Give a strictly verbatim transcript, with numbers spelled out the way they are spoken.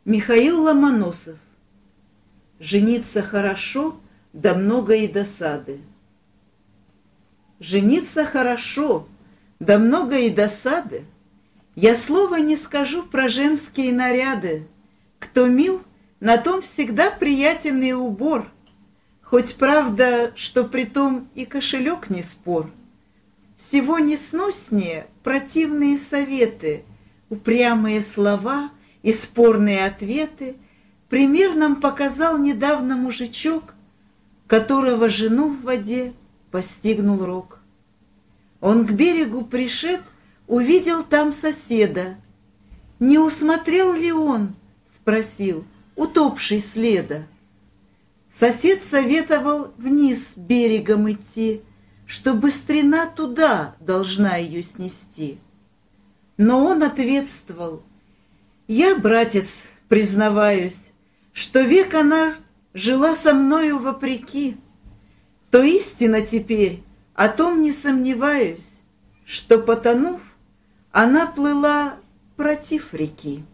Михаил Ломоносов. Жениться хорошо, да много и досады. Жениться хорошо, да много и досады. Я слова не скажу про женские наряды. Кто мил, на том всегда приятен и убор. Хоть правда, что при том и кошелек не спор. Всего несноснее противные советы, упрямые слова и спорные ответы. Пример нам показал недавно мужичок, которого жену в воде постигнул рок. Он к берегу пришед, увидел там соседа. Не усмотрел ли он, спросил, утопший следа? Сосед советовал вниз берегом идти, что быстрена туда должна ее снести. Но он ответствовал: я, братец, признаваюсь, что век она жила со мною вопреки, то истина теперь, о том не сомневаюсь, что, потонув, она плыла против реки.